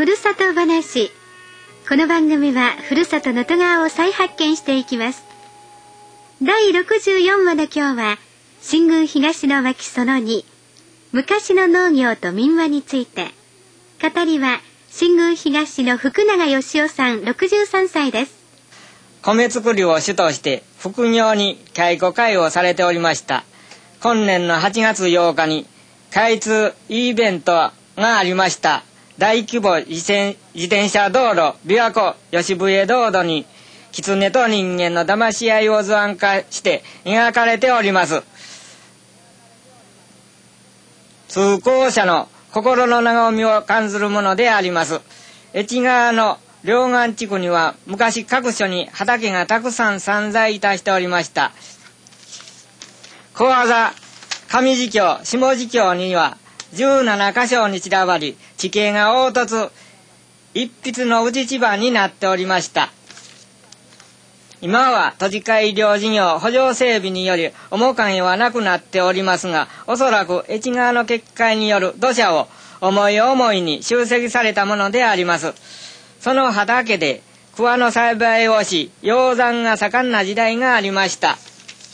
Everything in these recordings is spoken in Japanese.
ふるさと話。この番組はふるさと能登川を再発見していきます。第64話の今日は新宮東の脇その2、昔の農業と民話について。語りは新宮東の福永義雄さん63歳です。 米作りを主として副業に稽古会をされておりました。今年の8月8日に開通イベントがありました。大規模自転車道路琵琶湖吉笛道路に狐と人間の騙し合いを図案化して描かれております。通行者の心の和みを感じるものであります。越川の両岸地区には昔各所に畑がたくさん散在いたしておりました。小技上地峡下地峡には17カ所に散らばり、地形が凹凸一筆の内地盤になっておりました。今は土地改良事業補助整備により面影はなくなっておりますが、おそらく越川の決壊による土砂を思い思いに集積されたものであります。その畑で桑の栽培をし、養蚕が盛んな時代がありました。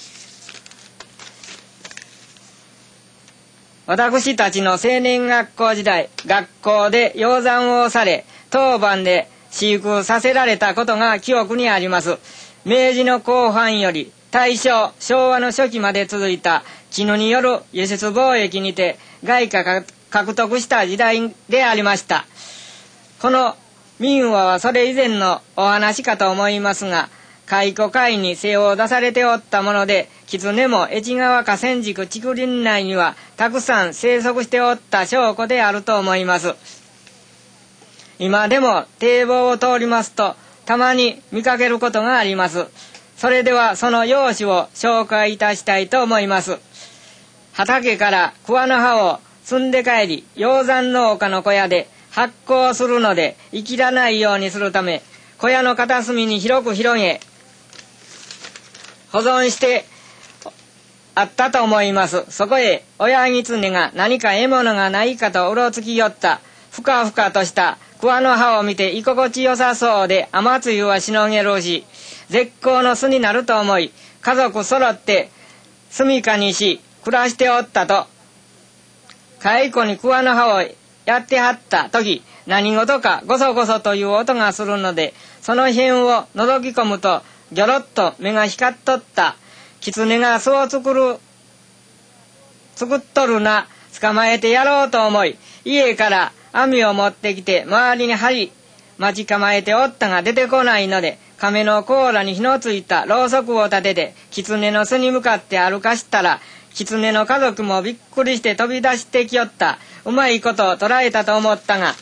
私たちの青年学校時代、学校で養蚕をされ、当番で飼育させられたことが記憶にあります。明治の後半より大正、昭和の初期まで続いた絹による輸出貿易にて外貨獲得した時代でありました。この民話はそれ以前のお話かと思いますが、蚕会に背を出されておったもので、狐も越川河川敷竹林内にはたくさん生息しておった証拠であると思います。今でも堤防を通りますとたまに見かけることがあります。それではその様子を紹介いたしたいと思います。畑から桑の葉を摘んで帰り、養蚕農家の小屋で発酵するので生きらないようにするため、小屋の片隅に広く広げ保存してあったと思います。そこへ親狐が何か獲物がないかとうろつき寄った。ふかふかとした桑の葉を見て居心地よさそうで、雨露はしのげるし絶好の巣になると思い、家族揃って住処にし暮らしておったと。蚕に桑の葉をやってはった時、何事かゴソゴソという音がするので、その辺を覗き込むとギョロッと目が光っとった。狐が巣を作っとるな、捕まえてやろうと思い、家から網を持ってきて周りに針待ち構えておったが出てこないので、亀の甲羅に火のついたろうそくを立てて狐の巣に向かって歩かしたら、狐の家族もびっくりして飛び出してきよった。うまいことを捉えたと思ったが、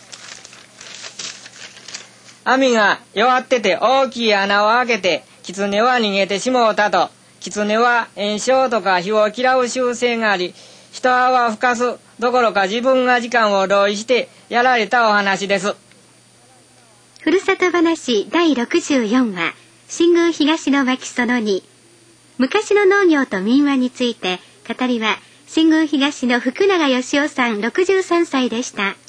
網が弱ってて大きい穴を開けて狐は逃げてしもうたと。狐は炎症とか火を嫌う習性があり、一泡吹かすどころか自分が時間を浪費してやられたお話です。 ふるさと話第64話、新宮東の脇その2、昔の農業と民話について。語りは新宮東の福永義雄さん63歳でした。